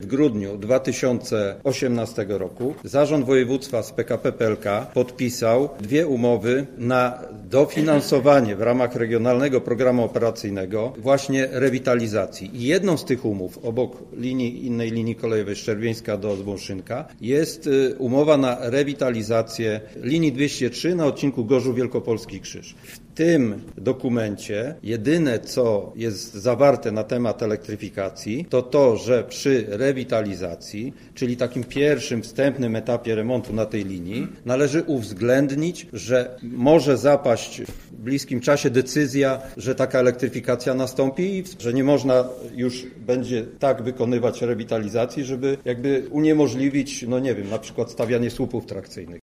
W grudniu 2018 roku Zarząd Województwa z PKP PLK podpisał 2 umowy na dofinansowanie w ramach Regionalnego Programu Operacyjnego właśnie rewitalizacji. I jedną z tych umów, obok innej linii kolejowej Szczerbińska do Zbąszynka, jest umowa na rewitalizację linii 203 na odcinku Gorzów Wielkopolski Krzyż. W tym dokumencie jedyne, co jest zawarte na temat elektryfikacji, to to, że przy rewitalizacji, czyli takim pierwszym, wstępnym etapie remontu na tej linii, należy uwzględnić, że może zapaść w bliskim czasie decyzja, że taka elektryfikacja nastąpi i że nie można już będzie tak wykonywać rewitalizacji, żeby jakby uniemożliwić, na przykład stawianie słupów trakcyjnych.